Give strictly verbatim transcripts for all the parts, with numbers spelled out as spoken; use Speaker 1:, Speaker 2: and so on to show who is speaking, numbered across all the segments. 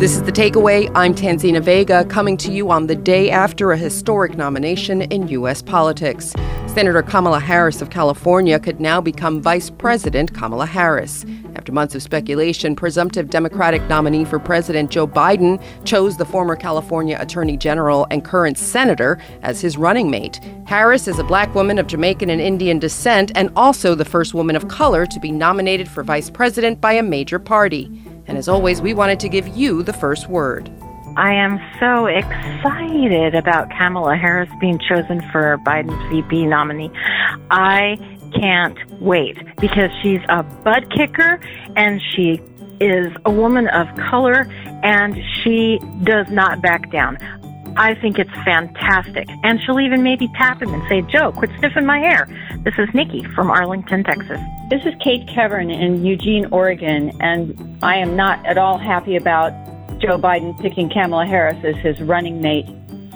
Speaker 1: This is The Takeaway. I'm Tanzina Vega, coming to you on the day after a historic nomination in U S politics. Senator Kamala Harris of California could now become Vice President Kamala Harris. After months of speculation, presumptive Democratic nominee for President Joe Biden chose the former California Attorney General and current senator as his running mate. Harris is a black woman of Jamaican and Indian descent and also the first woman of color to be nominated for vice president by a major party. And as always, we wanted to give you the first word.
Speaker 2: I am so excited about Kamala Harris being chosen for Biden's V P nominee. I can't wait because she's a butt kicker and she is a woman of color and she does not back down. I think it's fantastic. And she'll even maybe tap him and say, Joe, quit sniffing my hair. This is Nikki from Arlington, Texas.
Speaker 3: This is Kate Kevern in Eugene, Oregon, and I am not at all happy about Joe Biden picking Kamala Harris as his running mate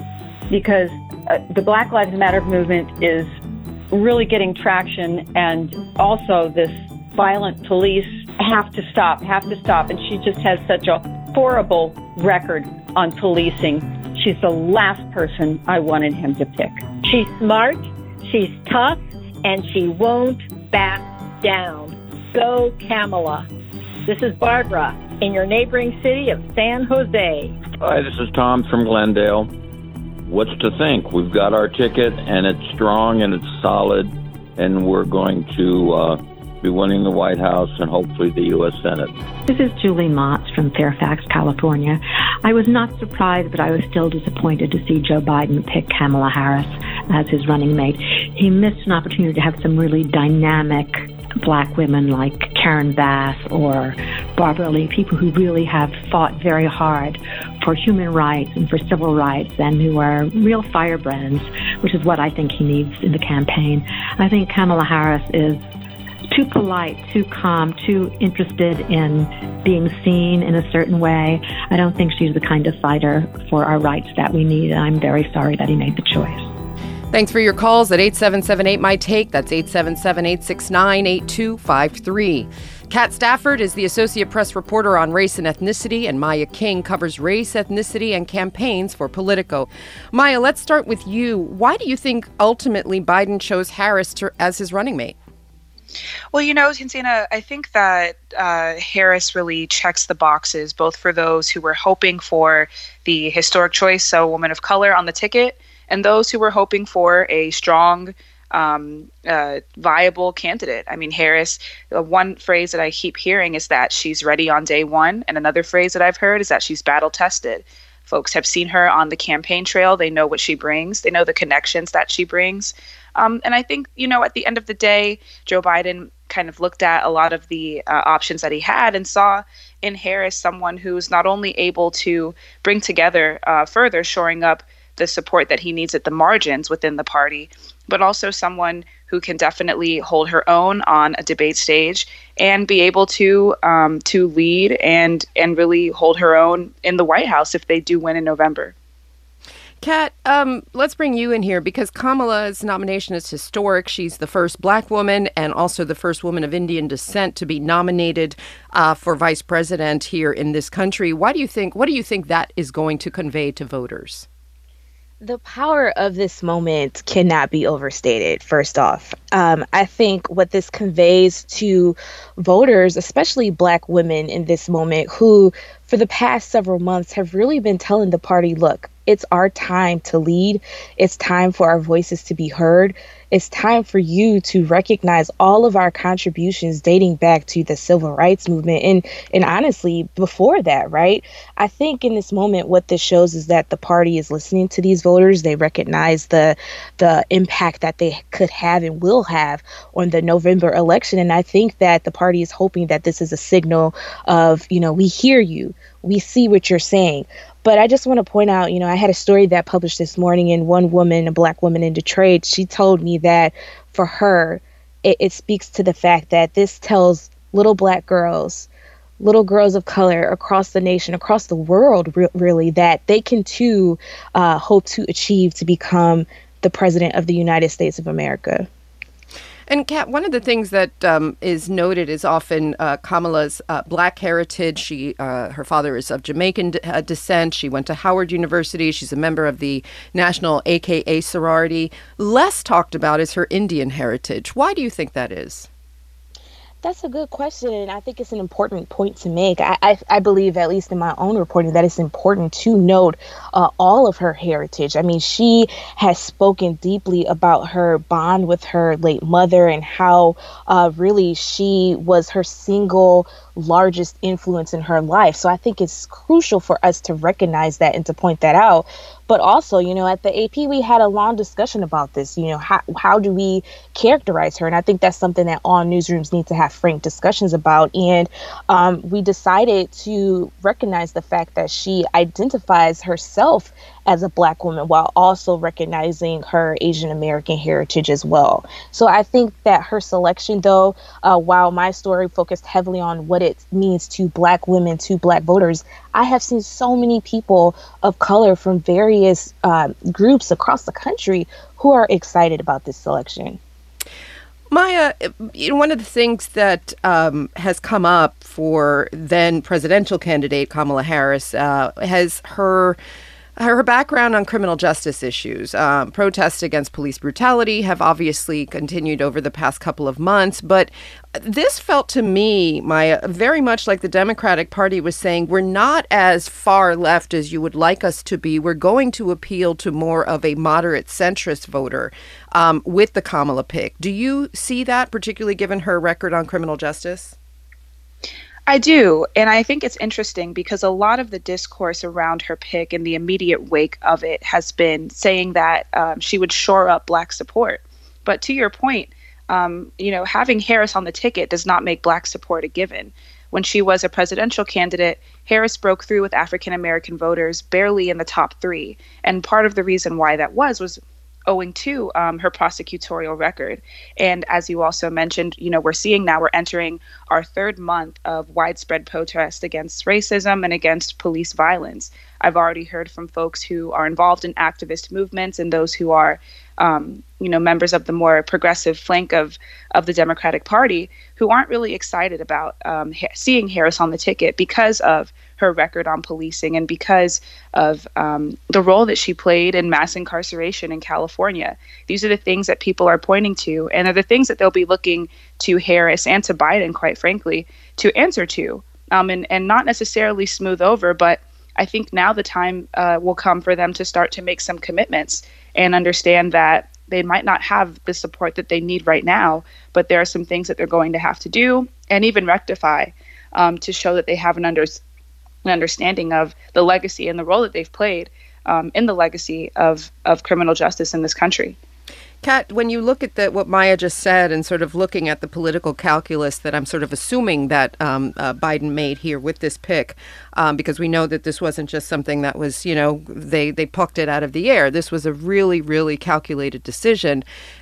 Speaker 3: because uh, the Black Lives Matter movement is really getting traction, and also this violent police have to stop, have to stop, and she just has such a horrible record on policing. She's the last person I wanted him to pick.
Speaker 4: She's smart, she's tough, and she won't back down. Go Kamala. This is Barbara in your neighboring city of San Jose.
Speaker 5: Hi, this is Tom from Glendale. What's to think? We've got our ticket, and it's strong, and it's solid, and we're going to uh, be winning the White House and hopefully the U S Senate.
Speaker 6: This is Julie Motz from Fairfax, California. I was not surprised, but I was still disappointed to see Joe Biden pick Kamala Harris as his running mate. He missed an opportunity to have some really dynamic black women like Karen Bass or Barbara Lee, people who really have fought very hard for human rights and for civil rights and who are real firebrands, which is what I think he needs in the campaign. I think Kamala Harris is too polite, too calm, too interested in being seen in a certain way. I don't think she's the kind of fighter for our rights that we need, and I'm very sorry that he made the choice.
Speaker 1: Thanks for your calls at eight seven seven eight, M Y, TAKE. That's eight seven seven, eight six nine, eight two five three. Kat Stafford is the Associate Press reporter on race and ethnicity, and Maya King covers race, ethnicity, and campaigns for Politico. Maya, let's start with you. Why do you think ultimately Biden chose Harris to, as his running mate?
Speaker 7: Well, you know, Tanzina, I think that uh, Harris really checks the boxes, both for those who were hoping for the historic choice, so a woman of color on the ticket, and those who were hoping for a strong, um, uh, viable candidate. I mean, Harris, uh, one phrase that I keep hearing is that she's ready on day one. And another phrase that I've heard is that she's battle tested. Folks have seen her on the campaign trail. They know what she brings. They know the connections that she brings. Um, and I think, you know, at the end of the day, Joe Biden kind of looked at a lot of the uh, options that he had and saw in Harris someone who's not only able to bring together uh, further, shoring up the support that he needs at the margins within the party, but also someone who can definitely hold her own on a debate stage and be able to um, to lead and and really hold her own in the White House if they do win in November.
Speaker 1: Kat, um, let's bring you in here because Kamala's nomination is historic. She's the first black woman and also the first woman of Indian descent to be nominated uh, for vice president here in this country. Why do you think? What do you think that is going to convey to voters?
Speaker 8: The power of this moment cannot be overstated, first off. Um, I think what this conveys to voters, especially black women in this moment, who for the past several months have really been telling the party, look, it's our time to lead. It's time for our voices to be heard. It's time for you to recognize all of our contributions dating back to the civil rights movement. And, and honestly, before that, right? I think in this moment, what this shows is that the party is listening to these voters. They recognize the the impact that they could have and will have on the November election. And I think that the party is hoping that this is a signal of, you know, we hear you. We see what you're saying. But I just want to point out, you know, I had a story that published this morning, and one woman, a black woman in Detroit, she told me that for her, it, it speaks to the fact that this tells little black girls, little girls of color across the nation, across the world, re- really, that they can too uh, hope to achieve to become the president of the United States of America.
Speaker 1: And Kat, one of the things that um, is noted is often uh, Kamala's uh, Black heritage. She, uh, her father is of Jamaican de- uh, descent. She went to Howard University. She's a member of the National A K A sorority. Less talked about is her Indian heritage. Why do you think that is?
Speaker 8: That's a good question, and I think it's an important point to make. I, I, I believe, at least in my own reporting, that it's important to note uh, all of her heritage. I mean, she has spoken deeply about her bond with her late mother and how uh, really she was her single largest influence in her life. So I think it's crucial for us to recognize that and to point that out. But also, you know, at the A P, we had a long discussion about this. You know, how how do we characterize her? And I think that's something that all newsrooms need to have frank discussions about. And um, we decided to recognize the fact that she identifies herself as a Black woman while also recognizing her Asian American heritage as well. So I think that her selection, though, uh, while my story focused heavily on what it means to Black women, to Black voters, I have seen so many people of color from various uh, groups across the country who are excited about this selection.
Speaker 1: Maya, you know, one of the things that um, has come up for then presidential candidate Kamala Harris uh, has her Her background on criminal justice issues. Um, protests against police brutality have obviously continued over the past couple of months, but this felt to me, Maya, very much like the Democratic Party was saying, we're not as far left as you would like us to be. We're going to appeal to more of a moderate centrist voter um, with the Kamala pick. Do you see that, particularly given her record on criminal justice?
Speaker 7: I do. And I think it's interesting because a lot of the discourse around her pick in the immediate wake of it has been saying that um, she would shore up Black support. But to your point, um, you know, having Harris on the ticket does not make Black support a given. When she was a presidential candidate, Harris broke through with African American voters barely in the top three. And part of the reason why that was was owing to um, her prosecutorial record. And as you also mentioned, you know, we're seeing now we're entering our third month of widespread protest against racism and against police violence. I've already heard from folks who are involved in activist movements and those who are, um, you know, members of the more progressive flank of, of the Democratic Party who aren't really excited about um, ha- seeing Harris on the ticket because of her record on policing and because of um, the role that she played in mass incarceration in California. These are the things that people are pointing to, and are the things that they'll be looking to Harris and to Biden, quite frankly, to answer to, um, and, and not necessarily smooth over, but I think now the time uh, will come for them to start to make some commitments and understand that they might not have the support that they need right now, but there are some things that they're going to have to do and even rectify um, to show that they have an understanding an understanding of the legacy and the role that they've played um, in the legacy of, of criminal justice in this country.
Speaker 1: Kat, when you look at the, what Maya just said and sort of looking at the political calculus that I'm sort of assuming that um, uh, Biden made here with this pick, um, because we know that this wasn't just something that was, you know, they, they plucked it out of the air. This was a really, really calculated decision.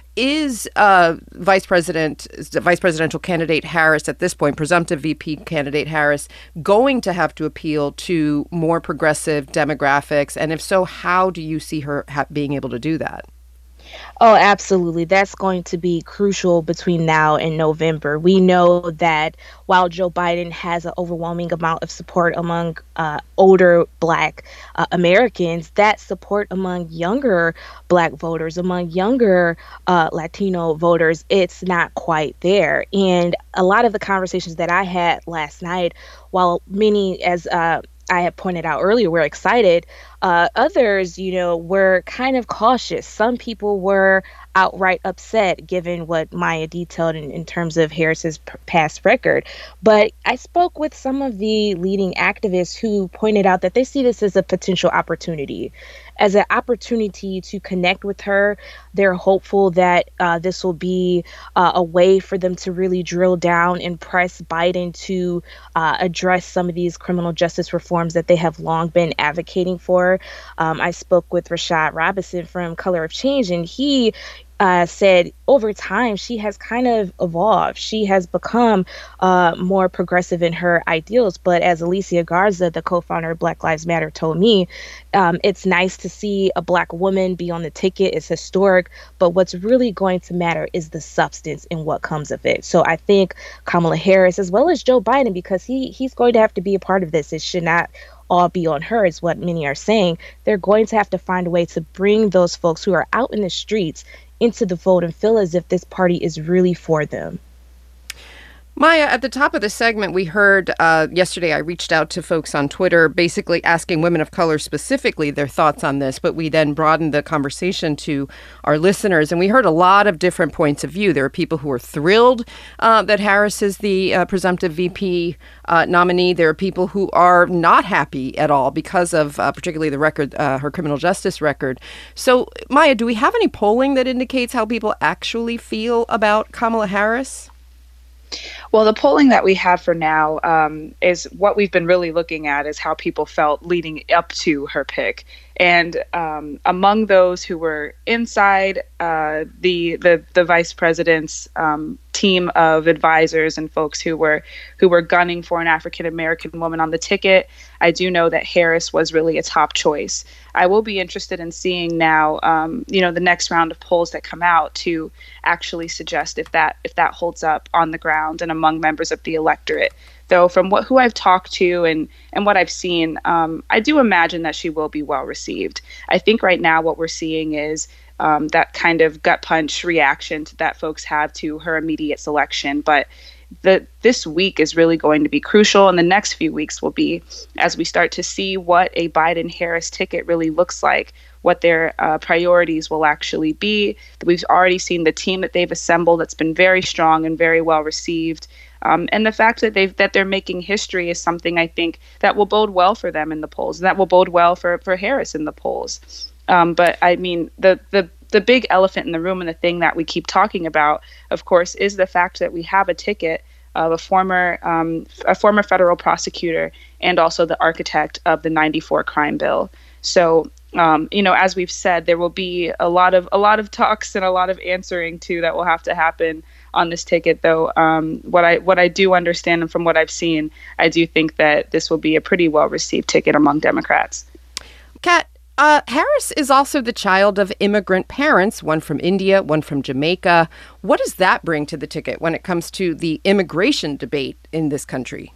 Speaker 1: Is uh, Vice President, Vice Presidential candidate Harris at this point, presumptive V P candidate Harris, going to have to appeal to more progressive demographics? And if so, how do you see her ha- being able to do that?
Speaker 8: Oh, absolutely. That's going to be crucial between now and November. We know that while Joe Biden has an overwhelming amount of support among uh, older Black uh, Americans, that support among younger Black voters, among younger uh, Latino voters, it's not quite there. And a lot of the conversations that I had last night, while many, as uh, I had pointed out earlier, were excited. Uh, others, you know, were kind of cautious. Some people were outright upset, given what Maya detailed in, in terms of Harris's p- past record. But I spoke with some of the leading activists who pointed out that they see this as a potential opportunity, as an opportunity to connect with her. They're hopeful that uh, this will be uh, a way for them to really drill down and press Biden to uh, address some of these criminal justice reforms that they have long been advocating for. Um, I spoke with Rashad Robinson from Color of Change, and he uh, said over time, she has kind of evolved. She has become uh, more progressive in her ideals. But as Alicia Garza, the co-founder of Black Lives Matter, told me, um, it's nice to see a Black woman be on the ticket. It's historic. But what's really going to matter is the substance and what comes of it. So I think Kamala Harris, as well as Joe Biden, because he he's going to have to be a part of this. It should not all be on her, is what many are saying. They're going to have to find a way to bring those folks who are out in the streets into the vote and feel as if this party is really for them.
Speaker 1: Maya, at the top of the segment, we heard uh, yesterday, I reached out to folks on Twitter basically asking women of color specifically their thoughts on this, but we then broadened the conversation to our listeners, and we heard a lot of different points of view. There are people who are thrilled uh, that Harris is the uh, presumptive V P uh, nominee. There are people who are not happy at all because of uh, particularly the record, uh, her criminal justice record. So, Maya, do we have any polling that indicates how people actually feel about Kamala Harris?
Speaker 7: Well, the polling that we have for now um, is what we've been really looking at is how people felt leading up to her pick. And um, among those who were inside uh, the, the the vice president's um, team of advisors and folks who were who were gunning for an African American woman on the ticket, I do know that Harris was really a top choice. I will be interested in seeing now, um, you know, the next round of polls that come out to actually suggest if that if that holds up on the ground and among members of the electorate. Though from what who I've talked to and and what I've seen, um, I do imagine that she will be well received. I think right now what we're seeing is um, that kind of gut punch reaction to, that folks have to her immediate selection. But the this week is really going to be crucial, and the next few weeks will be as we start to see what a Biden-Harris ticket really looks like, what their uh, priorities will actually be. We've already seen the team that they've assembled that's been very strong and very well received. Um, and the fact that they've that they're making history is something I think that will bode well for them in the polls, and that will bode well for, for Harris in the polls. Um, but I mean, the, the the big elephant in the room and the thing that we keep talking about, of course, is the fact that we have a ticket of a former um, a former federal prosecutor and also the architect of the ninety-four crime bill. So, um, you know, as we've said, there will be a lot of a lot of talks and a lot of answering to that will have to happen on this ticket, though. Um, what I what I do understand and from what I've seen, I do think that this will be a pretty well received ticket among Democrats.
Speaker 1: Kat, uh, Harris is also the child of immigrant parents, one from India, one from Jamaica. What does that bring to the ticket when it comes to the immigration debate in this country?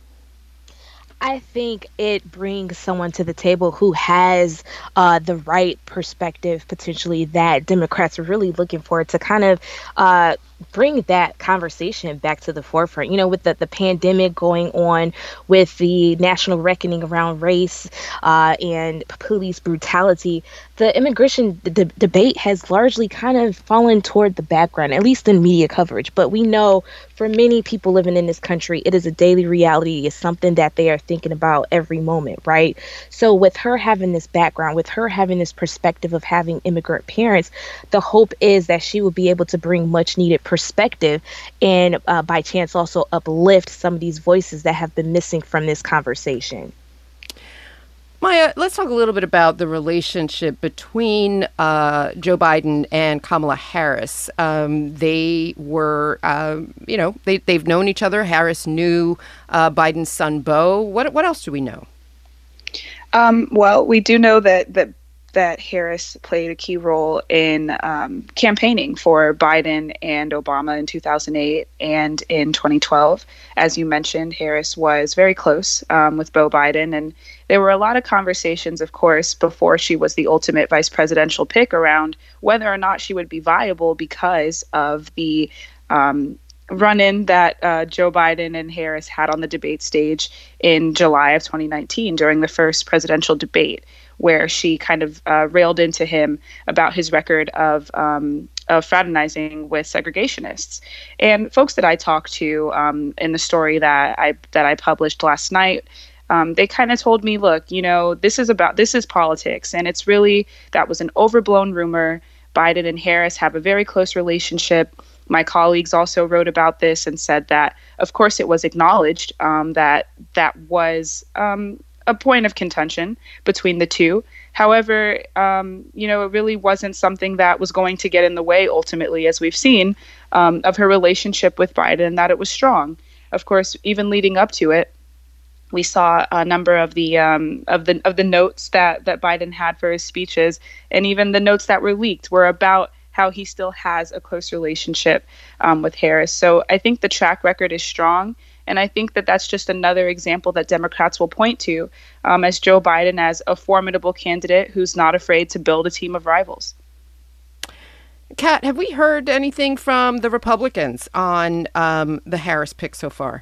Speaker 8: I think it brings someone to the table who has uh, the right perspective, potentially, that Democrats are really looking for to kind of uh, bring that conversation back to the forefront. You know, with the, the pandemic going on, with the national reckoning around race uh, and police brutality, the immigration d- debate has largely kind of fallen toward the background, at least in media coverage. But we know for many people living in this country, it is a daily reality. It's something that they are thinking about every moment, right? So with her having this background, with her having this perspective of having immigrant parents, the hope is that she will be able to bring much needed perspective and uh, by chance also uplift some of these voices that have been missing from this conversation.
Speaker 1: Maya, let's talk a little bit about the relationship between uh, Joe Biden and Kamala Harris. Um, they were, uh, you know, they, they've known each other. Harris knew uh, Biden's son, Beau. What what else do we know?
Speaker 7: Um, well, we do know that that that Harris played a key role in um, campaigning for Biden and Obama in two thousand eight and in twenty twelve. As you mentioned, Harris was very close um, with Beau Biden, and there were a lot of conversations, of course, before she was the ultimate vice presidential pick around whether or not she would be viable because of the um, run-in that uh, Joe Biden and Harris had on the debate stage in July of twenty nineteen during the first presidential debate, where she kind of uh, railed into him about his record of um, of fraternizing with segregationists. And folks that I talked to um, in the story that I that I published last night, um, they kind of told me, look, you know, this is about this is politics, and it's really that was an overblown rumor. Biden and Harris have a very close relationship. My colleagues also wrote about this and said that, of course, it was acknowledged um, that that was um, a point of contention between the two. However, um, you know, it really wasn't something that was going to get in the way ultimately, as we've seen, um, of her relationship with Biden, that it was strong. Of course, even leading up to it, we saw a number of the um, of the of the notes that that Biden had for his speeches, and even the notes that were leaked were about how he still has a close relationship um, with Harris. So I think the track record is strong. And I think that that's just another example that Democrats will point to um, as Joe Biden as a formidable candidate who's not afraid to build a team of rivals.
Speaker 1: Kat, have we heard anything from the Republicans on um, the Harris pick so far?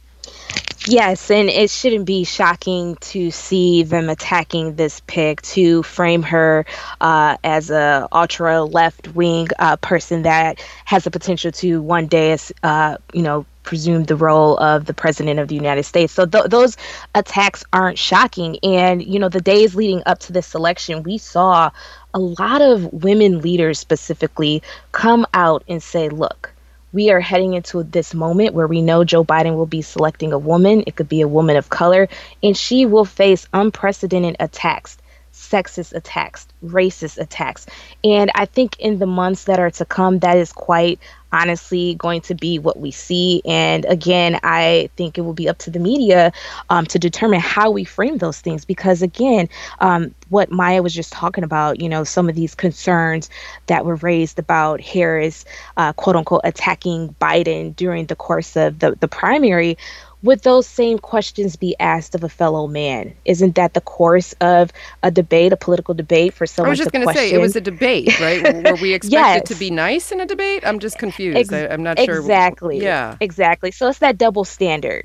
Speaker 8: Yes, and it shouldn't be shocking to see them attacking this pick to frame her uh, as a ultra left-wing uh, person that has the potential to one day, uh, you know, presume the role of the president of the United States. So th- those attacks aren't shocking. And, you know, the days leading up to this election, we saw a lot of women leaders specifically come out and say, look, we are heading into this moment where we know Joe Biden will be selecting a woman. It could be a woman of color, and she will face unprecedented attacks, sexist attacks, racist attacks. And I think in the months that are to come, that is quite honestly going to be what we see. And again, I think it will be up to the media um, to determine how we frame those things. Because again, um, what Maya was just talking about, you know, some of these concerns that were raised about Harris, uh, quote unquote, attacking Biden during the course of the, the primary. Would those same questions be asked of a fellow man? Isn't that the course of a debate, a political debate for someone to question?
Speaker 1: I was just going to say, it was a debate, right? Were we expected yes. to be nice in a debate? I'm just confused. Ex- I, I'm not
Speaker 8: exactly.
Speaker 1: sure.
Speaker 8: Exactly.
Speaker 1: Yeah.
Speaker 8: Exactly. So it's that double standard.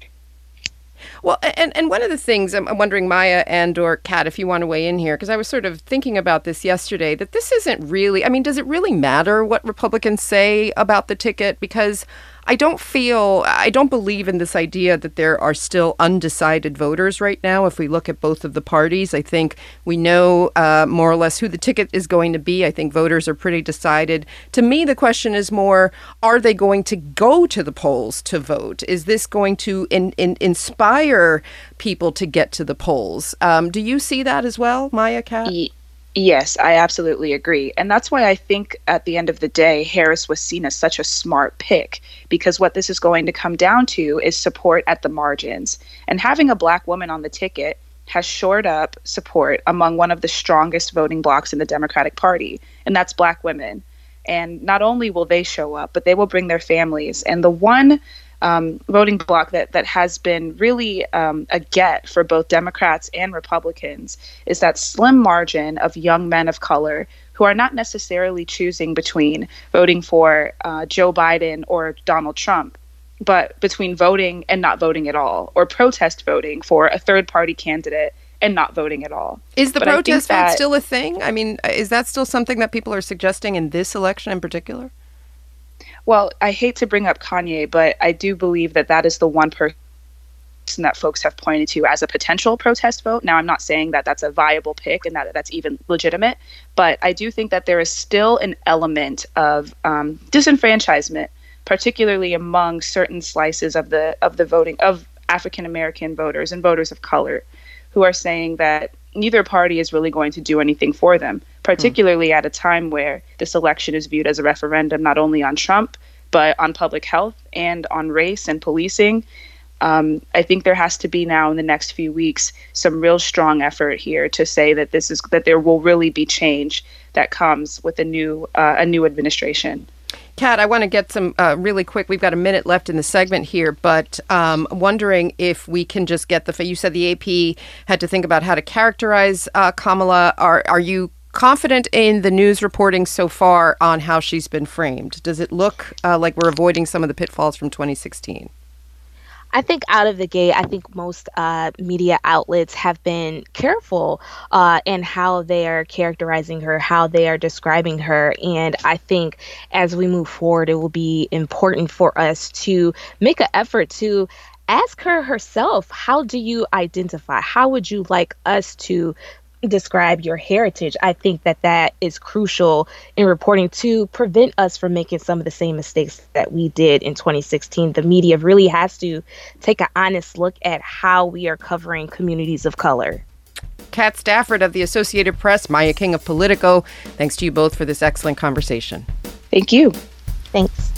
Speaker 1: Well, and, and one of the things I'm wondering, Maya and or Kat, if you want to weigh in here, because I was sort of thinking about this yesterday, that this isn't really, I mean, does it really matter what Republicans say about the ticket? Because I don't feel, I don't believe in this idea that there are still undecided voters right now. If we look at both of the parties, I think we know uh, more or less who the ticket is going to be. I think voters are pretty decided. To me, the question is more, are they going to go to the polls to vote? Is this going to in, in, inspire people to get to the polls? Um, do you see that as well, Maya, Kat?
Speaker 7: E- Yes, I absolutely agree. And that's why I think at the end of the day, Harris was seen as such a smart pick, because what this is going to come down to is support at the margins. And having a Black woman on the ticket has shored up support among one of the strongest voting blocs in the Democratic Party, and that's Black women. And not only will they show up, but they will bring their families. And the one Um, voting bloc that, that has been really um, a get for both Democrats and Republicans is that slim margin of young men of color who are not necessarily choosing between voting for uh, Joe Biden or Donald Trump, but between voting and not voting at all, or protest voting for a third party candidate and not voting at all.
Speaker 1: Is the
Speaker 7: but
Speaker 1: protest
Speaker 7: that,
Speaker 1: vote still a thing? I mean, is that still something that people are suggesting in this election in particular?
Speaker 7: Well, I hate to bring up Kanye, but I do believe that that is the one person that folks have pointed to as a potential protest vote. Now, I'm not saying that that's a viable pick and that that's even legitimate, but I do think that there is still an element of um, disenfranchisement, particularly among certain slices of the of the voting of African American voters and voters of color, who are saying that neither party is really going to do anything for them, particularly mm. at a time where this election is viewed as a referendum not only on Trump, but on public health and on race and policing. Um, I think there has to be now in the next few weeks some real strong effort here to say that this is that there will really be change that comes with a new uh, a new administration.
Speaker 1: Kat, I want to get some uh, really quick. We've got a minute left in the segment here, but um, wondering if we can just get the. You said the A P had to think about how to characterize uh, Kamala. Are are you confident in the news reporting so far on how she's been framed? Does it look uh, like we're avoiding some of the pitfalls from twenty sixteen?
Speaker 8: I think out of the gate, I think most uh, media outlets have been careful uh, in how they are characterizing her, how they are describing her. And I think as we move forward, it will be important for us to make an effort to ask her herself, how do you identify? How would you like us to describe your heritage? I think that that is crucial in reporting to prevent us from making some of the same mistakes that we did in twenty sixteen. The media really has to take an honest look at how we are covering communities of color.
Speaker 1: Kat Stafford of the Associated Press, Maya King of Politico. Thanks to you both for this excellent conversation.
Speaker 8: Thank you. Thanks.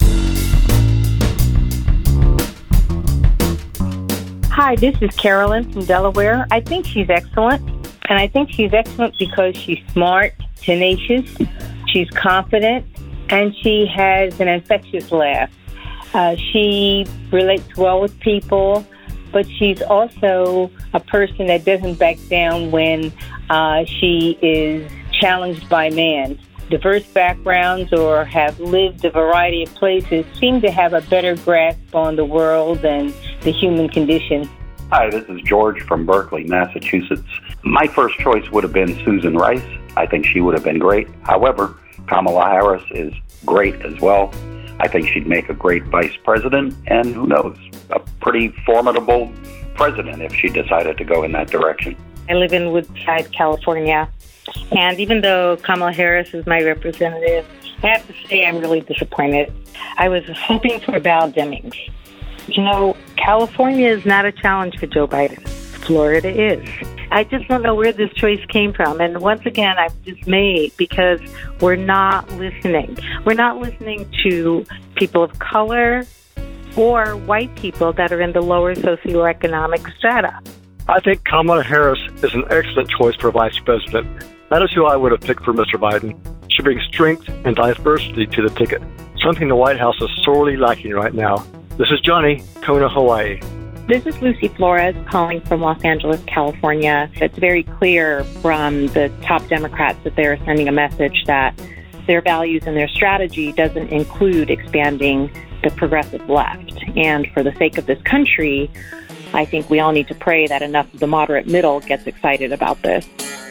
Speaker 9: Hi, this is Carolyn from Delaware. I think she's excellent, and I think she's excellent because she's smart, tenacious, she's confident, and she has an infectious laugh. Uh, she relates well with people, but she's also a person that doesn't back down when uh, she is challenged by man. Diverse backgrounds or have lived a variety of places seem to have a better grasp on the world and the human condition.
Speaker 10: Hi, this is George from Berkeley, Massachusetts. My first choice would have been Susan Rice. I think she would have been great. However, Kamala Harris is great as well. I think she'd make a great vice president, and who knows, a pretty formidable president if she decided to go in that direction.
Speaker 9: I live in Woodside, California, and even though Kamala Harris is my representative, I have to say I'm really disappointed. I was hoping for Val Demings. You know, California is not a challenge for Joe Biden. Florida is. I just don't know where this choice came from. And once again, I'm dismayed because we're not listening. We're not listening to people of color or white people that are in the lower socioeconomic strata.
Speaker 11: I think Kamala Harris is an excellent choice for vice president. That is who I would have picked for Mister Biden. She brings strength and diversity to the ticket, something the White House is sorely lacking right now. This is Johnny, Kona, Hawaii.
Speaker 12: This is Lucy Flores calling from Los Angeles, California. It's very clear from the top Democrats that they're sending a message that their values and their strategy doesn't include expanding the progressive left. And for the sake of this country, I think we all need to pray that enough of the moderate middle gets excited about this.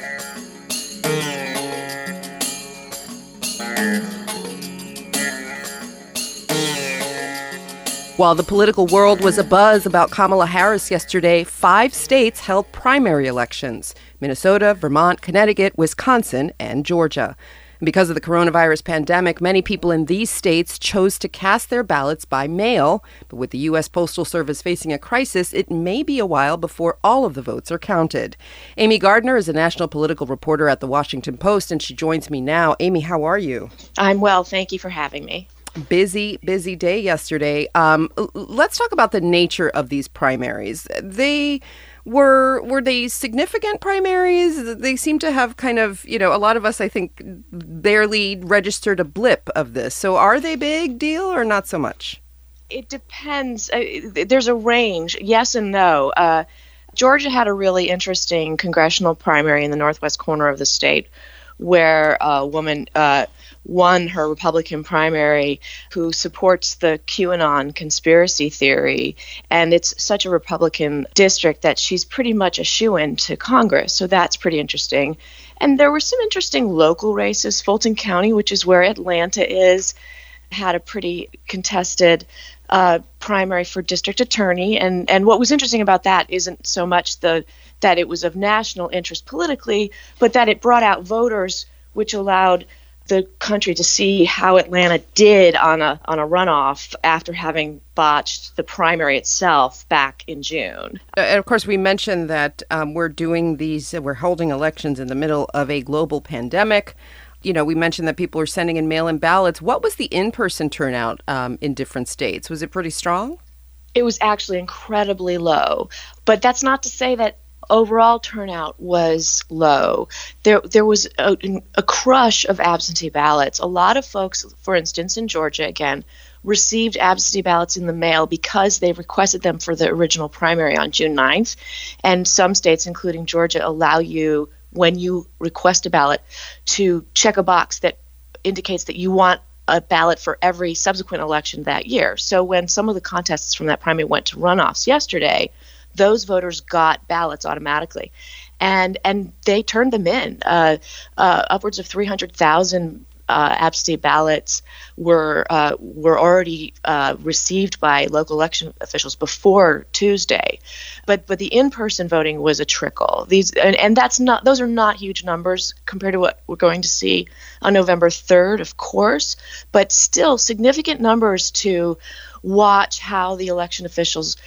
Speaker 1: While the political world was abuzz about Kamala Harris yesterday, five states held primary elections: Minnesota, Vermont, Connecticut, Wisconsin, and Georgia. And because of the coronavirus pandemic, many people in these states chose to cast their ballots by mail. But with the U S Postal Service facing a crisis, it may be a while before all of the votes are counted. Amy Gardner is a national political reporter at The Washington Post, and she joins me now. Amy, how are you?
Speaker 13: I'm well. Thank you for having me.
Speaker 1: Busy, busy day yesterday. Um, let's talk about the nature of these primaries. They were were they significant primaries? They seem to have kind of, you know, a lot of us, I think, barely registered a blip of this. So are they big deal or not so much?
Speaker 13: It depends. Uh, there's a range, yes and no. Uh, Georgia had a really interesting congressional primary in the northwest corner of the state where a woman uh, won her Republican primary who supports the QAnon conspiracy theory. And it's such a Republican district that she's pretty much a shoo-in to Congress. So that's pretty interesting. And there were some interesting local races. Fulton County, which is where Atlanta is, had a pretty contested uh, primary for district attorney. And, and what was interesting about that isn't so much the that it was of national interest politically, but that it brought out voters, which allowed the country to see how Atlanta did on a on a runoff after having botched the primary itself back in June.
Speaker 1: And of course, we mentioned that um, we're doing these, we're holding elections in the middle of a global pandemic. You know, we mentioned that people are sending in mail-in ballots. What was the in-person turnout um, in different states? Was it pretty strong?
Speaker 13: It was actually incredibly low, but that's not to say that overall turnout was low. There there was a, a crush of absentee ballots. A lot of folks, for instance, in Georgia, again, received absentee ballots in the mail because they requested them for the original primary on June ninth. And some states, including Georgia, allow you, when you request a ballot, to check a box that indicates that you want a ballot for every subsequent election that year. So when some of the contests from that primary went to runoffs yesterday, those voters got ballots automatically, and and they turned them in. Uh, uh, upwards of three hundred thousand uh, absentee ballots were uh, were already uh, received by local election officials before Tuesday, but but the in-person voting was a trickle. These and, and that's not those are not huge numbers compared to what we're going to see on November third, of course, but still significant numbers to watch how the election officials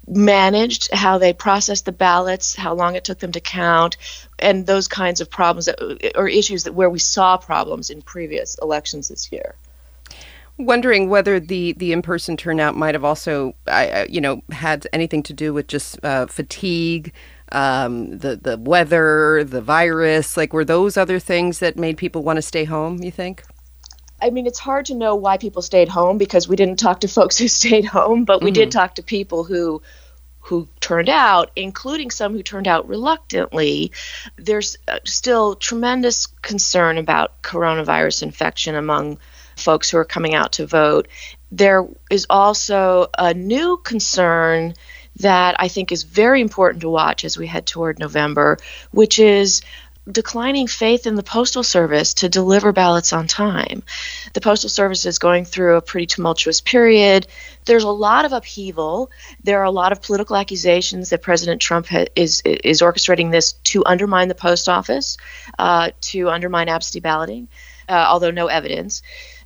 Speaker 13: managed, how they processed the ballots, how long it took them to count, and those kinds of problems that, or issues that where we saw problems in previous elections this year.
Speaker 1: Wondering whether the, the in-person turnout might have also, uh, you know, had anything to do with just uh, fatigue, um, the the weather, the virus. Like, were those other things that made people want to stay home, you think?
Speaker 13: I mean, it's hard to know why people stayed home because we didn't talk to folks who stayed home, but we mm-hmm. did talk to people who who turned out, including some who turned out reluctantly. There's still tremendous concern about coronavirus infection among folks who are coming out to vote. There is also a new concern that I think is very important to watch as we head toward November, which is declining faith in the Postal Service to deliver ballots on time. The Postal Service is going through a pretty tumultuous period. There's a lot of upheaval. There are a lot of political accusations that President Trump ha- is is orchestrating this to undermine the post office, uh, to undermine absentee balloting, uh, although no evidence.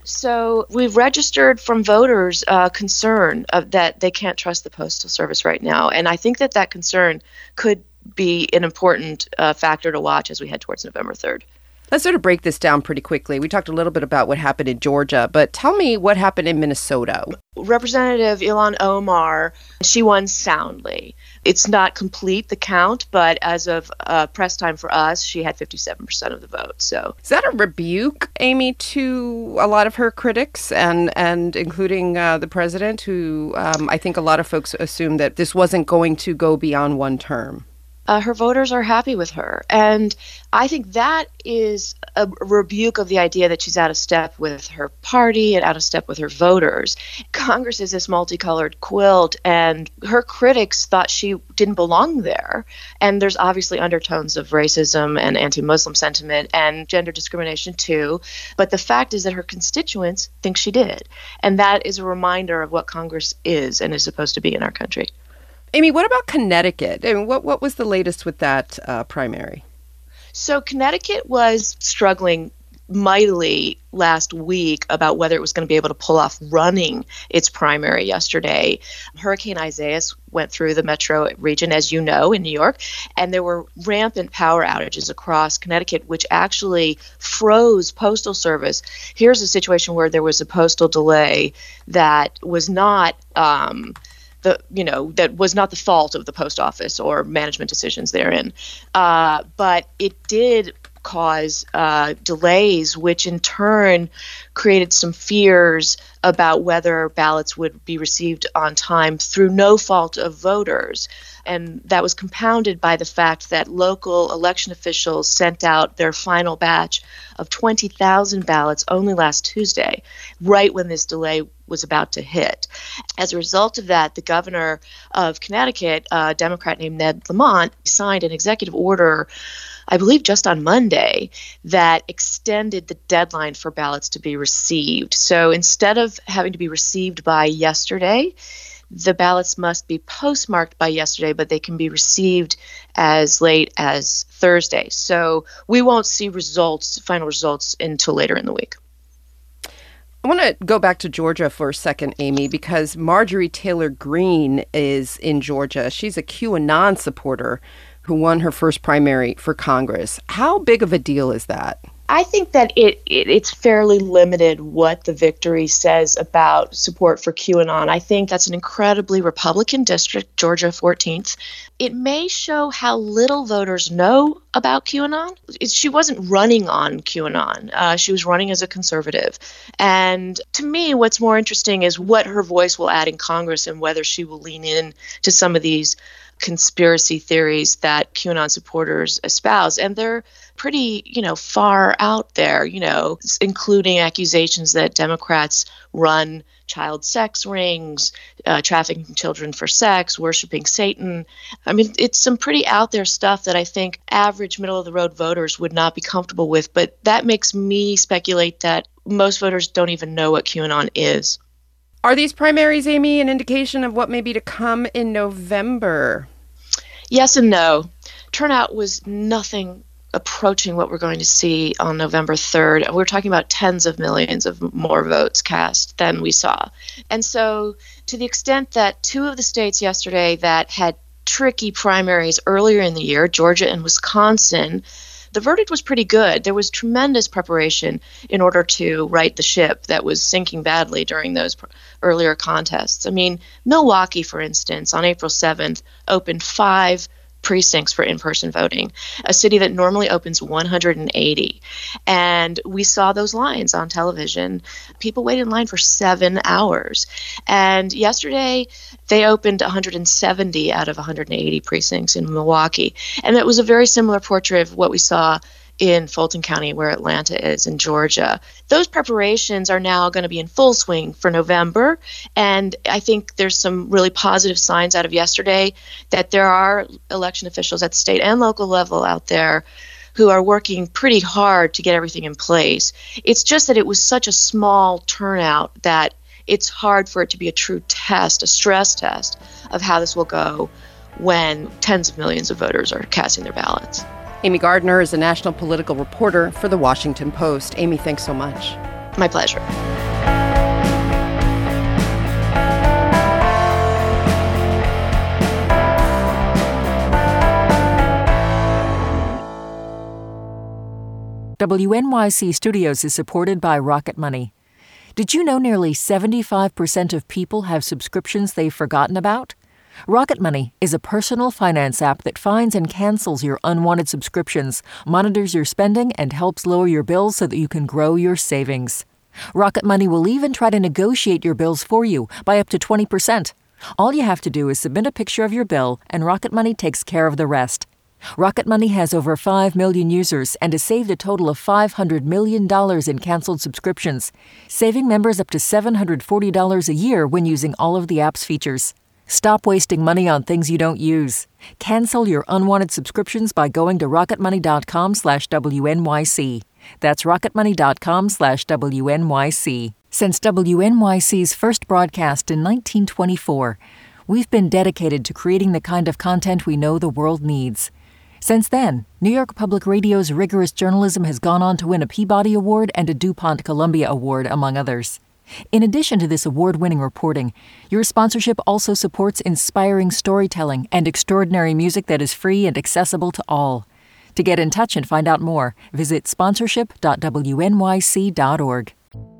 Speaker 13: So we've registered from voters uh, concern of that they can't trust the Postal Service right now. And I think that that concern could be an important uh, factor to watch as we head towards November third.
Speaker 1: Let's sort of break this down pretty quickly. We talked a little bit about what happened in Georgia, but tell me what happened in Minnesota.
Speaker 13: Representative Ilhan Omar, she won soundly. It's not complete, the count, but as of uh, press time for us, she had fifty-seven percent of the vote. So
Speaker 1: is that a rebuke, Amy, to a lot of her critics, and and including uh, the president, who um, I think a lot of folks assumed that this wasn't going to go beyond one term?
Speaker 13: Uh, her voters are happy with her. And I think that is a rebuke of the idea that she's out of step with her party and out of step with her voters. Congress is this multicolored quilt, and her critics thought she didn't belong there. And there's obviously undertones of racism and anti-Muslim sentiment and gender discrimination too. But the fact is that her constituents think she did. And that is a reminder of what Congress is and is supposed to be in our country.
Speaker 1: Amy, what about Connecticut? I mean, what what was the latest with that uh, primary?
Speaker 13: So Connecticut was struggling mightily last week about whether it was going to be able to pull off running its primary yesterday. Hurricane Isaias went through the metro region, as you know, in New York, and there were rampant power outages across Connecticut, which actually froze Postal Service. Here's a situation where there was a postal delay that was not um, the you know that was not the fault of the post office or management decisions therein, uh, but it did cause uh, delays, which in turn created some fears about whether ballots would be received on time through no fault of voters. And that was compounded by the fact that local election officials sent out their final batch of twenty thousand ballots only last Tuesday, right when this delay was about to hit. As a result of that, the governor of Connecticut, a Democrat named Ned Lamont, signed an executive order, I believe just on Monday, that extended the deadline for ballots to be received. So instead of having to be received by yesterday, the ballots must be postmarked by yesterday, but they can be received as late as Thursday. So we won't see results, final results, until later in the week.
Speaker 1: I want to go back to Georgia for a second, Amy, because Marjorie Taylor Greene is in Georgia. She's a QAnon supporter who won her first primary for Congress. How big of a deal is that?
Speaker 13: I think that it, it it's fairly limited what the victory says about support for QAnon. I think that's an incredibly Republican district, Georgia fourteenth. It may show how little voters know about QAnon. She wasn't running on QAnon. Uh, she was running as a conservative. And to me, what's more interesting is what her voice will add in Congress and whether she will lean in to some of these conspiracy theories that QAnon supporters espouse. And they're pretty, you know, far out there, you know, including accusations that Democrats run child sex rings, uh, trafficking children for sex, worshiping Satan. I mean, it's some pretty out there stuff that I think average middle-of-the-road voters would not be comfortable with. But that makes me speculate that most voters don't even know what QAnon is.
Speaker 1: Are these primaries, Amy, an indication of what may be to come in November?
Speaker 13: Yes and no. Turnout was nothing approaching what we're going to see on November third. We're talking about tens of millions of more votes cast than we saw. And so to the extent that two of the states yesterday that had tricky primaries earlier in the year, Georgia and Wisconsin, the verdict was pretty good. There was tremendous preparation in order to right the ship that was sinking badly during those pr- earlier contests. I mean, Milwaukee, for instance, on April seventh, opened five precincts for in-person voting, a city that normally opens one hundred eighty. And we saw those lines on television. People waited in line for seven hours. And yesterday, they opened one hundred seventy out of one hundred eighty precincts in Milwaukee. And it was a very similar portrait of what we saw in Fulton County, where Atlanta is, in Georgia. Those preparations are now going to be in full swing for November, and I think there's some really positive signs out of yesterday that there are election officials at the state and local level out there who are working pretty hard to get everything in place. It's just that it was such a small turnout that it's hard for it to be a true test, a stress test of how this will go when tens of millions of voters are casting their ballots.
Speaker 1: Amy Gardner is a national political reporter for The Washington Post. Amy, thanks so much.
Speaker 13: My pleasure.
Speaker 14: W N Y C Studios is supported by Rocket Money. Did you know nearly seventy-five percent of people have subscriptions they've forgotten about? Rocket Money is a personal finance app that finds and cancels your unwanted subscriptions, monitors your spending, and helps lower your bills so that you can grow your savings. Rocket Money will even try to negotiate your bills for you by up to twenty percent. All you have to do is submit a picture of your bill, and Rocket Money takes care of the rest. Rocket Money has over five million users and has saved a total of five hundred million dollars in canceled subscriptions, saving members up to seven hundred forty dollars a year when using all of the app's features. Stop wasting money on things you don't use. Cancel your unwanted subscriptions by going to rocketmoney.com slash WNYC. That's rocketmoney.com slash WNYC. Since W N Y C's first broadcast in nineteen twenty-four, we've been dedicated to creating the kind of content we know the world needs. Since then, New York Public Radio's rigorous journalism has gone on to win a Peabody Award and a DuPont Columbia Award, among others. In addition to this award-winning reporting, your sponsorship also supports inspiring storytelling and extraordinary music that is free and accessible to all. To get in touch and find out more, visit sponsorship dot W N Y C dot org.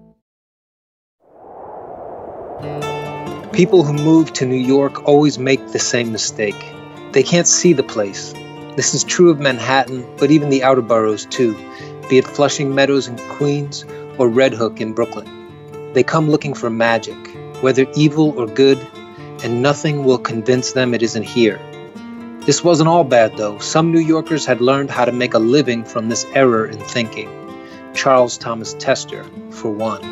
Speaker 15: People who move to New York always make the same mistake. They can't see the place. This is true of Manhattan, but even the outer boroughs too, be it Flushing Meadows in Queens or Red Hook in Brooklyn. They come looking for magic, whether evil or good, and nothing will convince them it isn't here. This wasn't all bad, though. Some New Yorkers had learned how to make a living from this error in thinking. Charles Thomas Tester, for one.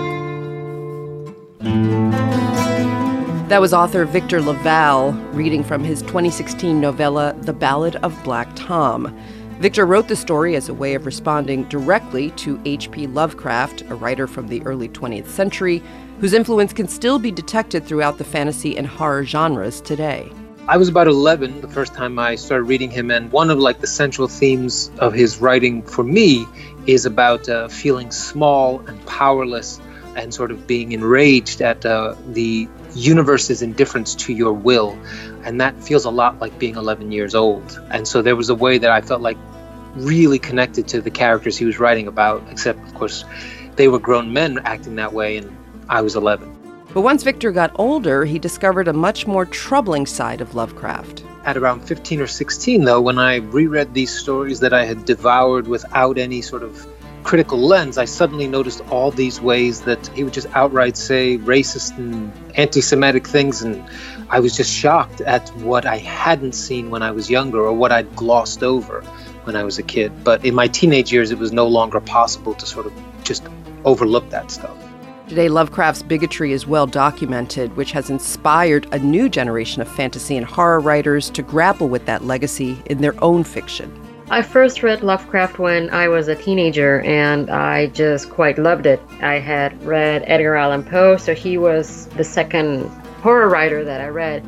Speaker 1: That was author Victor LaValle reading from his twenty sixteen novella, The Ballad of Black Tom. Victor wrote the story as a way of responding directly to H P Lovecraft, a writer from the early twentieth century, whose influence can still be detected throughout the fantasy and horror genres today.
Speaker 15: I was about eleven the first time I started reading him, and one of like the central themes of his writing for me is about uh, feeling small and powerless and sort of being enraged at uh, the universe's indifference to your will. And that feels a lot like being eleven years old. And so there was a way that I felt like really connected to the characters he was writing about, except, of course, they were grown men acting that way, and I was eleven.
Speaker 1: But once Victor got older, he discovered a much more troubling side of Lovecraft.
Speaker 15: At around fifteen or sixteen, though, when I reread these stories that I had devoured without any sort of critical lens, I suddenly noticed all these ways that he would just outright say racist and anti-Semitic things, and I was just shocked at what I hadn't seen when I was younger or what I'd glossed over when I was a kid. But in my teenage years, it was no longer possible to sort of just overlook that stuff.
Speaker 1: Today, Lovecraft's bigotry is well documented, which has inspired a new generation of fantasy and horror writers to grapple with that legacy in their own fiction.
Speaker 16: I first read Lovecraft when I was a teenager, and I just quite loved it. I had read Edgar Allan Poe, so he was the second horror writer that I read.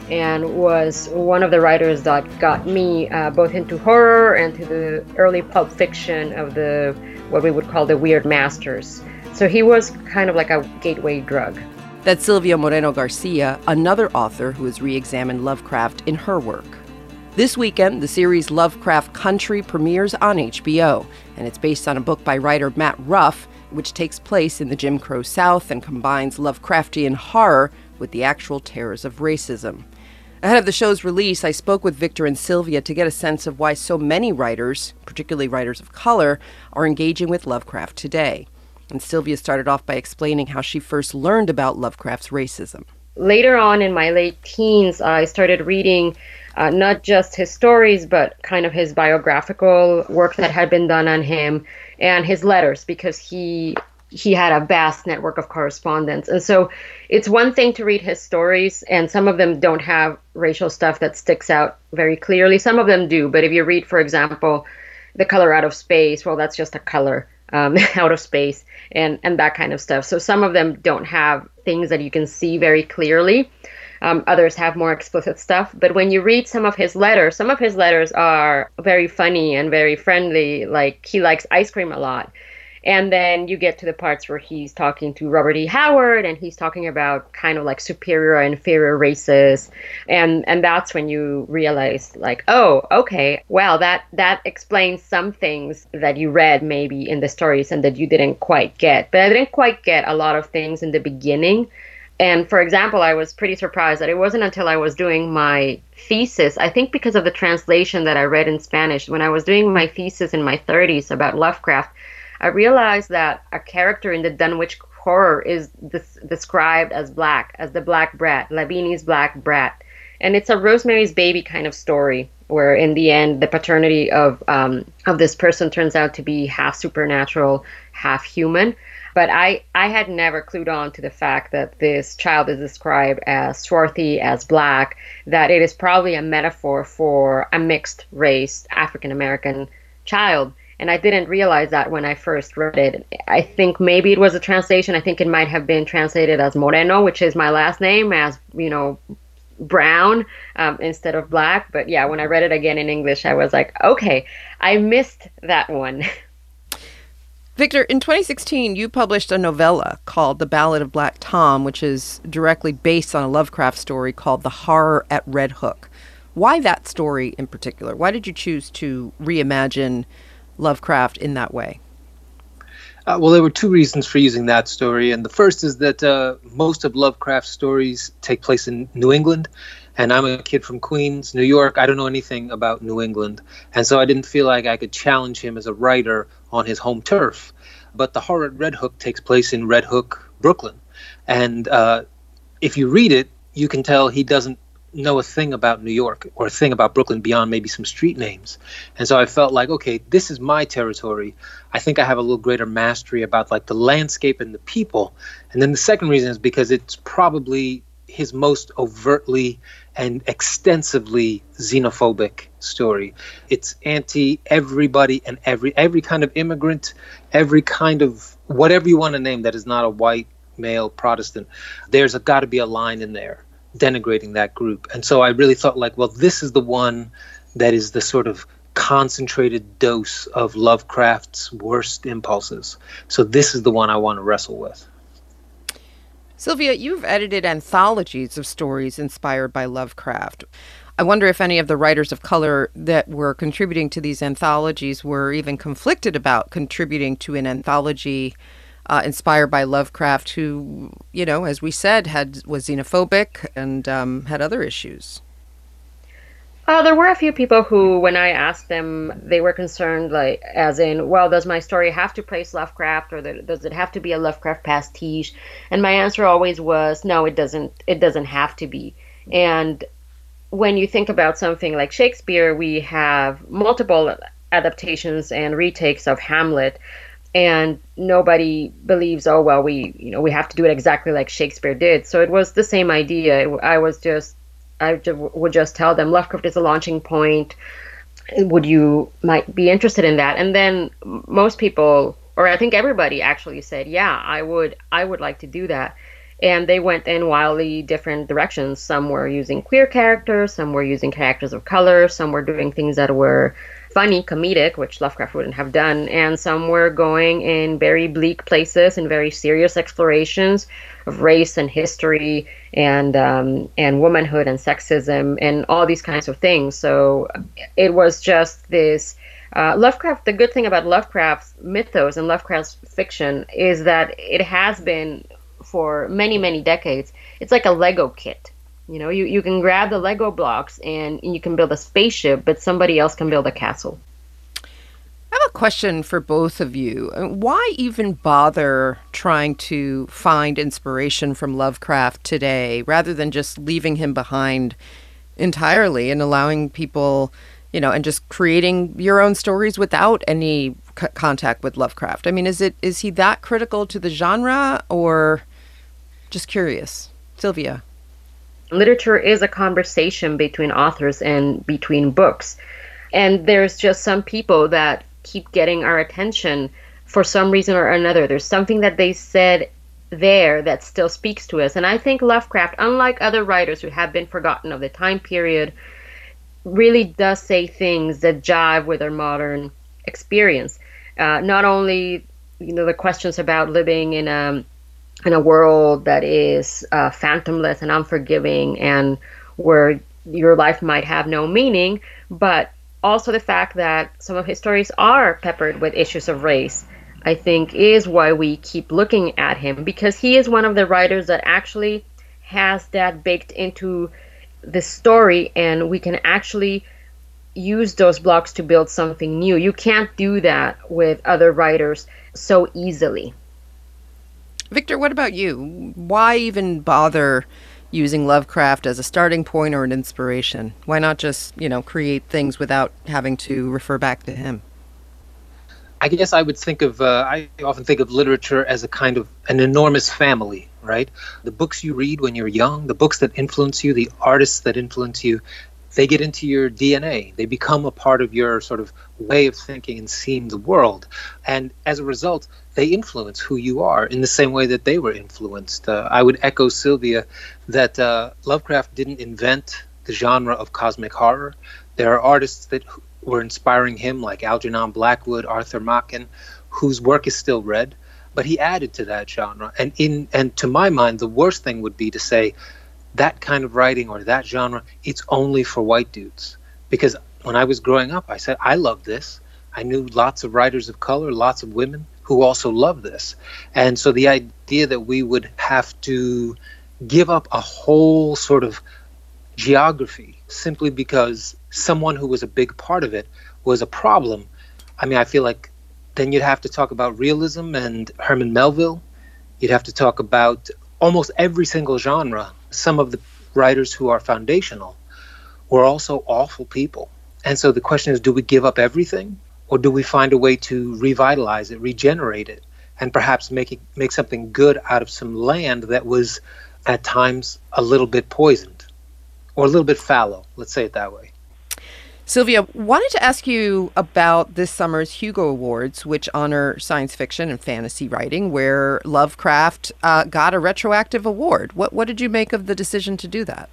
Speaker 16: and was one of the writers that got me uh, both into horror and to the early pulp fiction of the what we would call the weird masters. So he was kind of like a gateway drug.
Speaker 1: That's Silvia Moreno Garcia, another author who has re-examined Lovecraft in her work. This weekend, the series Lovecraft Country premieres on H B O, and it's based on a book by writer Matt Ruff, which takes place in the Jim Crow South and combines Lovecraftian horror with the actual terrors of racism. Ahead of the show's release, I spoke with Victor and Sylvia to get a sense of why so many writers, particularly writers of color, are engaging with Lovecraft today. And Sylvia started off by explaining how she first learned about Lovecraft's racism.
Speaker 16: Later on in my late teens, I started reading uh, not just his stories, but kind of his biographical work that had been done on him and his letters, because he he had a vast network of correspondence. And so it's one thing to read his stories, and some of them don't have racial stuff that sticks out very clearly. Some of them do, but if you read, for example, The Color Out of Space, well, that's just a color um, out of space, and, and that kind of stuff. So some of them don't have things that you can see very clearly. Um, others have more explicit stuff. But when you read some of his letters, some of his letters are very funny and very friendly, like he likes ice cream a lot. And then you get to the parts where he's talking to Robert E. Howard, and he's talking about kind of like superior and inferior races. And and that's when you realize, like, oh, okay, well, that, that explains some things that you read maybe in the stories and that you didn't quite get. But I didn't quite get a lot of things in the beginning. And for example, I was pretty surprised that it wasn't until I was doing my thesis, I think because of the translation that I read in Spanish, when I was doing my thesis in my thirties about Lovecraft, I realized that a character in the Dunwich Horror is des- described as black, as the black brat, Lavini's black brat. And it's a Rosemary's Baby kind of story, where in the end, the paternity of um, of this person turns out to be half supernatural, half human. But I, I had never clued on to the fact that this child is described as swarthy, as black, that it is probably a metaphor for a mixed race African-American child. And I didn't realize that when I first read it. I think maybe it was a translation. I think it might have been translated as Moreno, which is my last name, as, you know, brown um, instead of black. But yeah, when I read it again in English, I was like, okay, I missed that one.
Speaker 1: Victor, in twenty sixteen, you published a novella called The Ballad of Black Tom, which is directly based on a Lovecraft story called The Horror at Red Hook. Why that story in particular? Why did you choose to reimagine Lovecraft in that way?
Speaker 15: Uh, well, there were two reasons for using that story. And the first is that uh, most of Lovecraft's stories take place in New England. And I'm a kid from Queens, New York. I don't know anything about New England. And so I didn't feel like I could challenge him as a writer on his home turf. But The Horror at Red Hook takes place in Red Hook, Brooklyn. And uh, if you read it, you can tell he doesn't know a thing about New York or a thing about Brooklyn beyond maybe some street names. And so I felt like, okay, this is my territory. I think I have a little greater mastery about like the landscape and the people. And then the second reason is because it's probably his most overtly and extensively xenophobic story. It's anti everybody and every every kind of immigrant, every kind of whatever you want to name that is not a white male Protestant. There's got to be a line in there denigrating that group. And so I really thought like, well, this is the one that is the sort of concentrated dose of Lovecraft's worst impulses. So this is the one I want to wrestle with.
Speaker 1: Sylvia, you've edited anthologies of stories inspired by Lovecraft. I wonder if any of the writers of color that were contributing to these anthologies were even conflicted about contributing to an anthology Uh, inspired by Lovecraft, who, you know, as we said, had was xenophobic and um, had other issues.
Speaker 16: Uh, there were a few people who, when I asked them, they were concerned, like, as in, well, does my story have to praise Lovecraft, or does it have to be a Lovecraft pastiche? And my answer always was, no, it doesn't. It doesn't have to be. And when you think about something like Shakespeare, we have multiple adaptations and retakes of Hamlet. And nobody believes, oh, well, we, you know, we have to do it exactly like Shakespeare did. So it was the same idea. I was just, I would just tell them, Lovecraft is a launching point. Would you might be interested in that? And then most people, or I think everybody actually said, yeah, I would, I would like to do that. And they went in wildly different directions. Some were using queer characters, some were using characters of color, some were doing things that were funny, comedic, which Lovecraft wouldn't have done, and some were going in very bleak places and very serious explorations of race and history and um, and womanhood and sexism and all these kinds of things. So it was just this uh, Lovecraft. The good thing about Lovecraft's mythos and Lovecraft's fiction is that it has been for many, many decades. It's like a Lego kit. You know, you, you can grab the Lego blocks and you can build a spaceship, but somebody else can build a castle.
Speaker 1: I have a question for both of you. Why even bother trying to find inspiration from Lovecraft today rather than just leaving him behind entirely and allowing people, you know, and just creating your own stories without any c- contact with Lovecraft? I mean, is it is he that critical to the genre, or just curious? Sylvia.
Speaker 16: Literature is a conversation between authors and between books. And there's just some people that keep getting our attention for some reason or another. There's something that they said there that still speaks to us. And I think Lovecraft, unlike other writers who have been forgotten of the time period, really does say things that jive with our modern experience. Uh, not only, you know, the questions about living in a in a world that is uh, phantomless and unforgiving and where your life might have no meaning, but also the fact that some of his stories are peppered with issues of race, I think is why we keep looking at him, because he is one of the writers that actually has that baked into the story, and we can actually use those blocks to build something new. You can't do that with other writers so easily.
Speaker 1: Victor, what about you? Why even bother using Lovecraft as a starting point or an inspiration? Why not just, you know, create things without having to refer back to him?
Speaker 15: I guess I would think of, uh, I often think of literature as a kind of an enormous family, right? The books you read when you're young, the books that influence you, the artists that influence you, they get into your D N A. They become a part of your sort of way of thinking and seeing the world. And as a result, they influence who you are in the same way that they were influenced. Uh, I would echo Sylvia that uh, Lovecraft didn't invent the genre of cosmic horror. There are artists that were inspiring him, like Algernon Blackwood, Arthur Machen, whose work is still read, but he added to that genre. And in and to my mind, the worst thing would be to say that kind of writing or that genre, it's only for white dudes. Because when I was growing up, I said, I love this. I knew lots of writers of color, lots of women who also love this. And so the idea that we would have to give up a whole sort of geography simply because someone who was a big part of it was a problem, I mean, I feel like then you'd have to talk about realism and Herman Melville. You'd have to talk about almost every single genre. Some of the writers who are foundational were also awful people. And so the question is, do we give up everything? Or do we find a way to revitalize it, regenerate it, and perhaps make it, make something good out of some land that was at times a little bit poisoned or a little bit fallow, let's say it that way.
Speaker 1: Sylvia, wanted to ask you about this summer's Hugo Awards, which honor science fiction and fantasy writing, where Lovecraft uh, got a retroactive award. What what did you make of the decision to do that?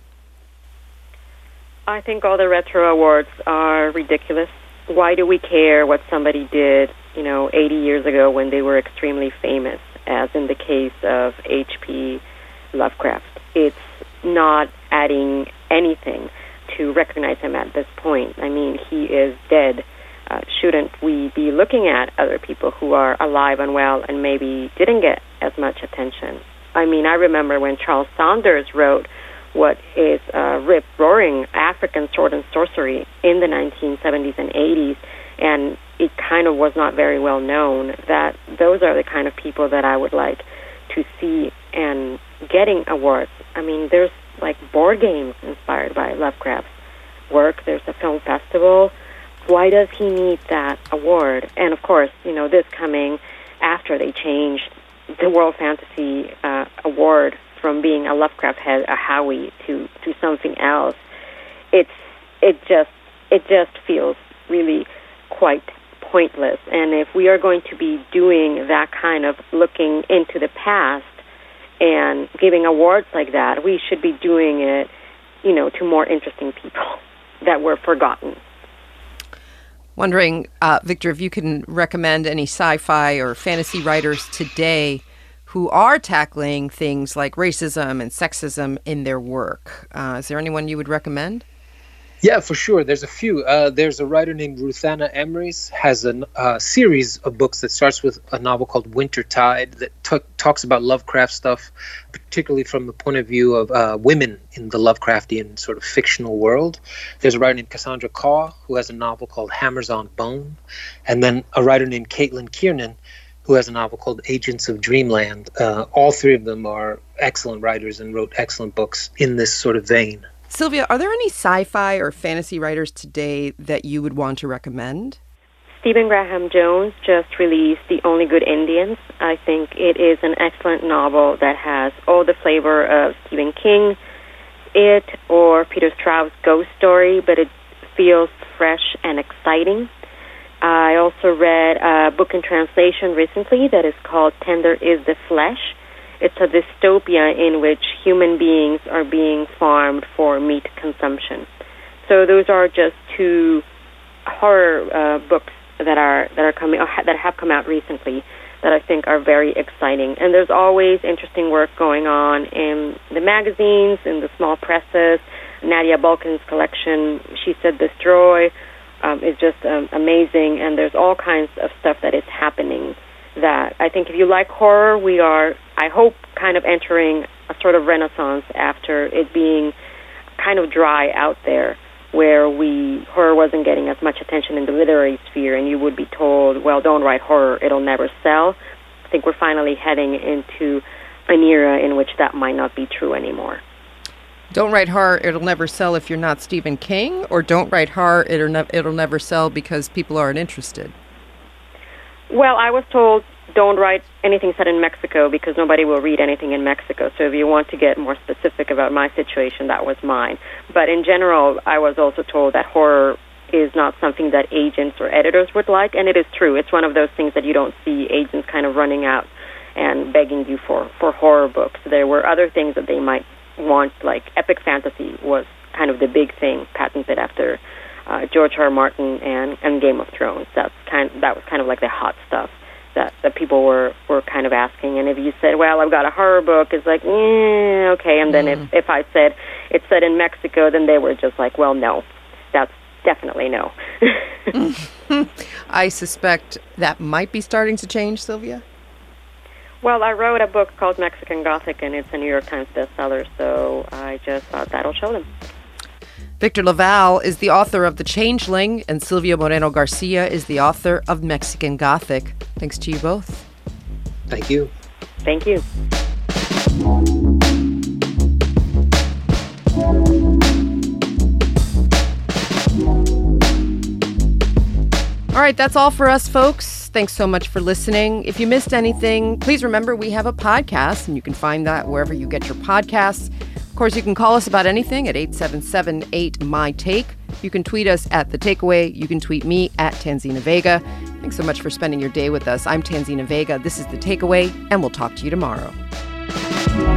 Speaker 12: I think all the retro awards are ridiculous. Why do we care what somebody did, you know, eighty years ago when they were extremely famous, as in the case of H P Lovecraft? It's not adding anything to recognize him at this point. I mean, he is dead. Uh, shouldn't we be looking at other people who are alive and well and maybe didn't get as much attention? I mean, I remember when Charles Saunders wrote what is uh, rip-roaring African sword and sorcery in the nineteen seventies and eighties, and it kind of was not very well known. That those are the kind of people that I would like to see and getting awards. I mean, there's like board games inspired by Lovecraft's work. There's a film festival. Why does he need that award? And of course, you know, this coming after they changed the World Fantasy uh, Award from being a Lovecraft head, a Howie, to, to something else. It's it just it just feels really quite pointless. And if we are going to be doing that kind of looking into the past and giving awards like that, we should be doing it, you know, to more interesting people that were forgotten.
Speaker 1: Wondering, uh, Victor, if you can recommend any sci-fi or fantasy writers today who are tackling things like racism and sexism in their work. Uh, is there anyone you would recommend?
Speaker 15: Yeah, for sure. There's a few. Uh, there's a writer named Ruthanna Emrys, has a uh, series of books that starts with a novel called Wintertide that t- talks about Lovecraft stuff, particularly from the point of view of uh, women in the Lovecraftian sort of fictional world. There's a writer named Cassandra Caw, who has a novel called Hammers on Bone. And then a writer named Caitlin Kiernan, who has a novel called Agents of Dreamland. Uh, all three of them are excellent writers and wrote excellent books in this sort of vein.
Speaker 1: Sylvia, are there any sci-fi or fantasy writers today that you would want to recommend?
Speaker 12: Stephen Graham Jones just released The Only Good Indians. I think it is an excellent novel that has all the flavor of Stephen King, It, or Peter Straub's Ghost Story, but it feels fresh and exciting. I also read a book in translation recently that is called Tender is the Flesh. It's a dystopia in which human beings are being farmed for meat consumption. So those are just two horror uh, books that are that are coming that have come out recently that I think are very exciting. And there's always interesting work going on in the magazines, in the small presses. Nadia Balkin's collection, She Said Destroy, um, is just um, amazing. And there's all kinds of stuff that is happening that I think if you like horror, we are, I hope, kind of entering a sort of renaissance after it being kind of dry out there, where we horror wasn't getting as much attention in the literary sphere, and you would be told, well, don't write horror, it'll never sell. I think we're finally heading into an era in which that might not be true anymore.
Speaker 1: Don't write horror, it'll never sell if you're not Stephen King, or don't write horror, it'll, ne- it'll never sell because people aren't interested?
Speaker 12: Well, I was told don't write anything set in Mexico because nobody will read anything in Mexico. So if you want to get more specific about my situation, that was mine. But in general, I was also told that horror is not something that agents or editors would like, and it is true. It's one of those things that you don't see agents kind of running out and begging you for, for horror books. There were other things that they might want, like epic fantasy was kind of the big thing, patented after uh, George R. R. Martin and, and Game of Thrones. That's kind that was kind of like the hot stuff that, that people were, were kind of asking. And if you said, well, I've got a horror book, it's like, eh, okay. And then mm. if, if I said it's set in Mexico, then they were just like, well, no, that's definitely no.
Speaker 1: I suspect that might be starting to change, Sylvia.
Speaker 12: Well, I wrote a book called Mexican Gothic, and it's a New York Times bestseller, so I just thought that'll show them.
Speaker 1: Victor LaValle is the author of The Changeling, and Sylvia Moreno Garcia is the author of Mexican Gothic. Thanks to you both.
Speaker 15: Thank you.
Speaker 12: Thank you.
Speaker 1: All right, that's all for us, folks. Thanks so much for listening. If you missed anything, please remember we have a podcast, and you can find that wherever you get your podcasts. Of course, you can call us about anything at eight seven seven eight M Y Take. You can tweet us at The Takeaway. You can tweet me at Tanzina Vega. Thanks so much for spending your day with us. I'm Tanzina Vega. This is The Takeaway, and we'll talk to you tomorrow.